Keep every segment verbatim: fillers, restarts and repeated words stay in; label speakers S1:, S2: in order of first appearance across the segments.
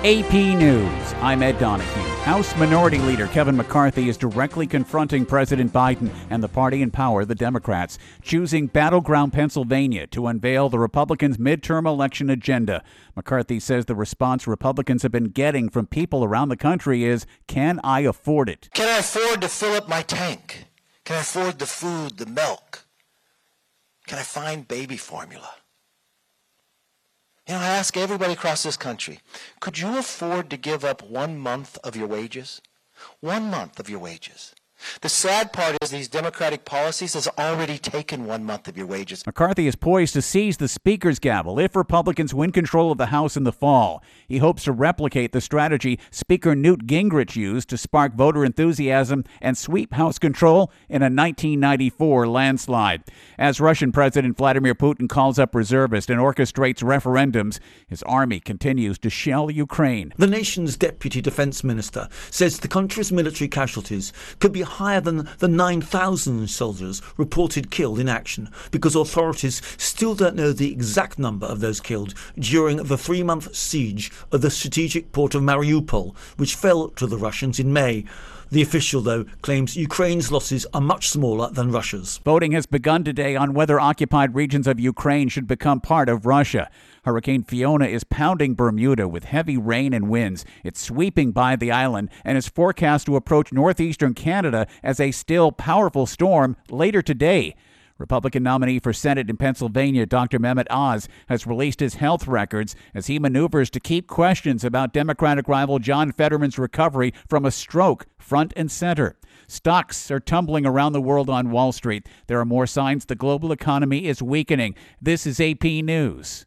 S1: A P News, I'm Ed Donahue. House Minority Leader Kevin McCarthy is directly confronting President Biden and the party in power, the Democrats, choosing battleground Pennsylvania to unveil the Republicans' midterm election agenda. McCarthy says the response Republicans have been getting from people around the country is, can I afford it?
S2: Can I afford to fill up my tank? Can I afford the food, the milk? Can I find baby formula? You know, I ask everybody across this country, could you afford to give up one month of your wages? One month of your wages. The sad part is these Democratic policies has already taken one month of your wages.
S1: McCarthy is poised to seize the Speaker's gavel if Republicans win control of the House in the fall. He hopes to replicate the strategy Speaker Newt Gingrich used to spark voter enthusiasm and sweep House control in a nineteen ninety-four landslide. As Russian President Vladimir Putin calls up reservists and orchestrates referendums, his army continues to shell Ukraine.
S3: The nation's deputy defense minister says the country's military casualties could be higher than the nine thousand soldiers reported killed in action because authorities still don't know the exact number of those killed during the three-month siege of the strategic port of Mariupol, which fell to the Russians in May. The official, though, claims Ukraine's losses are much smaller than Russia's.
S1: Voting has begun today on whether occupied regions of Ukraine should become part of Russia. Hurricane Fiona is pounding Bermuda with heavy rain and winds. It's sweeping by the island and is forecast to approach northeastern Canada as a still powerful storm later today. Republican nominee for Senate in Pennsylvania, Doctor Mehmet Oz, has released his health records as he maneuvers to keep questions about Democratic rival John Fetterman's recovery from a stroke front and center. Stocks are tumbling around the world on Wall Street. There are more signs the global economy is weakening. This is A P News.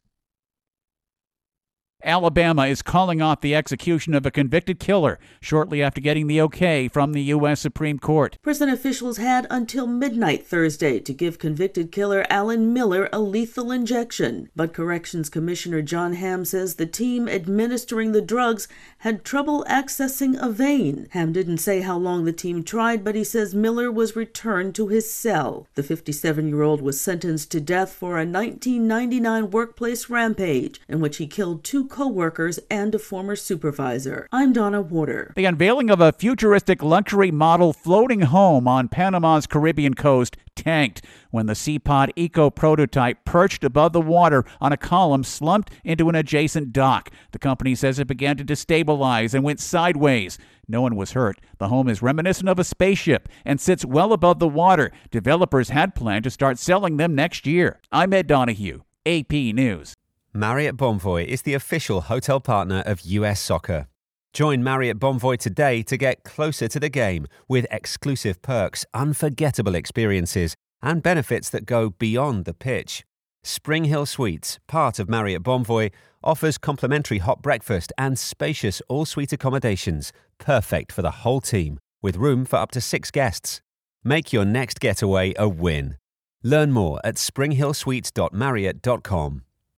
S1: Alabama is calling off the execution of a convicted killer shortly after getting the okay from the U S Supreme Court.
S4: Prison officials had until midnight Thursday to give convicted killer Alan Miller a lethal injection. But Corrections Commissioner John Hamm says the team administering the drugs had trouble accessing a vein. Hamm didn't say how long the team tried, but he says Miller was returned to his cell. The fifty-seven-year-old was sentenced to death for a nineteen ninety-nine workplace rampage in which he killed two co-workers and a former supervisor. I'm Donna Warder.
S1: The unveiling of a futuristic luxury model floating home on Panama's Caribbean coast tanked when the Seapod Eco prototype perched above the water on a column slumped into an adjacent dock. The company says it began to destabilize and went sideways. No one was hurt. The home is reminiscent of a spaceship and sits well above the water. Developers had planned to start selling them next year. I'm Ed Donahue, A P News.
S5: Marriott Bonvoy is the official hotel partner of U S Soccer. Join Marriott Bonvoy today to get closer to the game with exclusive perks, unforgettable experiences, and benefits that go beyond the pitch. Spring Hill Suites, part of Marriott Bonvoy, offers complimentary hot breakfast and spacious all-suite accommodations, perfect for the whole team, with room for up to six guests. Make your next getaway a win. Learn more at spring hill suites dot marriott dot com.